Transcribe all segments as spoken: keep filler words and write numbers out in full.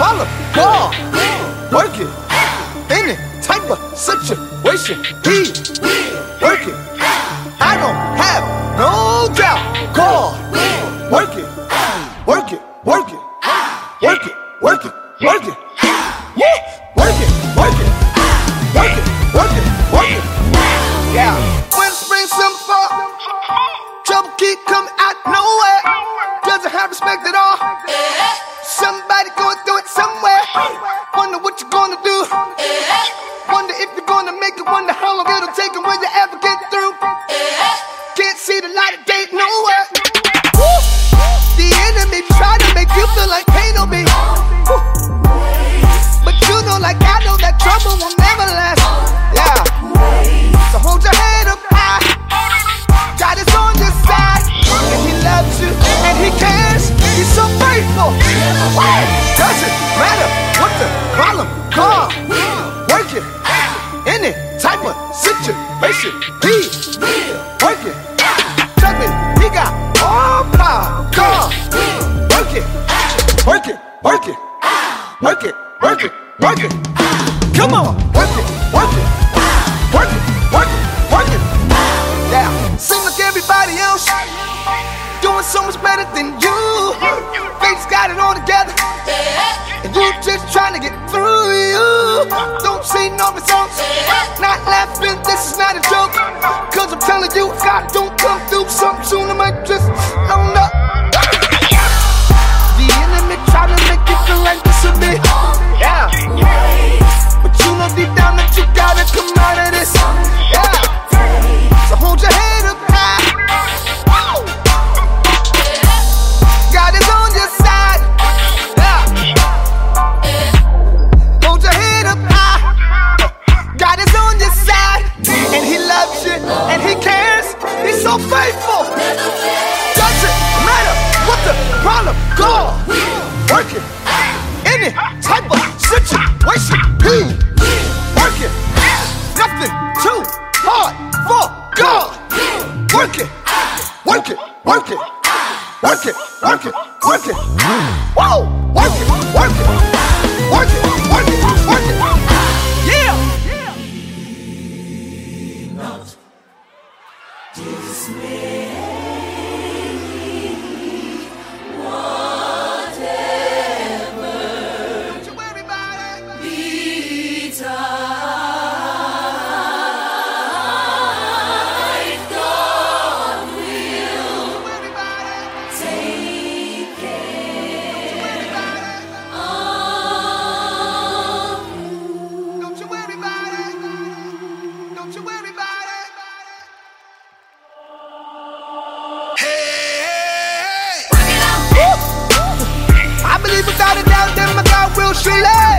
problem, God, work it. Any type of situation, he work it. I don't have no doubt, God, work it, work it, work it, work it, work it, work it, work it, work it, work it, work it, work it. Yeah. When spring, summer, fall, trouble keep coming out nowhere. Doesn't have respect at all. Somebody going through it somewhere. Wonder what you're gonna do. Wonder if you're gonna make it. Wonder how long it'll take and will you ever get through. Can't see the light of day nowhere. Woo! The enemy try to make you feel like pain on me. Woo! But you know, like I know, that trouble will never last. Yeah. So hold your head up high. God is on your side, and He loves you, and He cares. He's so faithful. Doesn't matter what the problem, God, work it. Any type of situation, He work it. Trust me, He got all power. God, work it, work it, work it, work it, work it, work it. Come on, work it, work it, work it, work it, work it. Yeah, seem like everybody else doing so much better than you. They just got it all together, and you just trying to get through you. Don't see no results, not laughing, this is not a joke. Cause I'm telling you, if God don't come through something soon, I might just own up. The enemy try to make you feel like this will be, yeah. But you know deep down that you gotta come out of this, yeah. So hold your head up high. God is on your side, yeah. Hold your head up high. God is on your side, and He loves you, and He cares. He's so faithful. Doesn't matter what the problem, God, work it. Any type of situation, He work it. Nothing too hard for God. Work it, work it, work it, work it, work it, work it. Whoa, work it, work it, work it, work it, work it. Yeah. Not dismay. Whatever betide, God will take care of you. Don't you worry about it. Don't you worry about it. Hey, I believe without a doubt that my God will surely.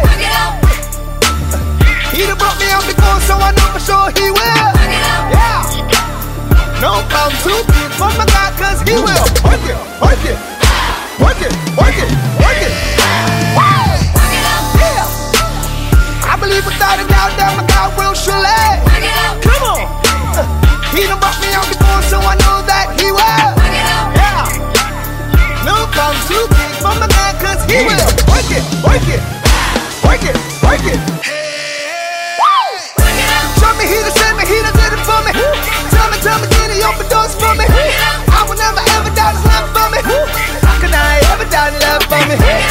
He done brought me out before, so I know for sure He will. Yeah. No problem too big for my God, cause He will. Work it, work it, work it, work it, work it. Yeah. I believe without a doubt that my God will surely. Come on. He done brought me out before, so I know that He will. Yeah. No problem too big for my God, cause He will. Work it, work it, work it, work it. Show me He done sent me, He done did it for me. Tell me, tell me, can He open doors for me? I will never ever doubt His love for me. How can I ever doubt His love for me?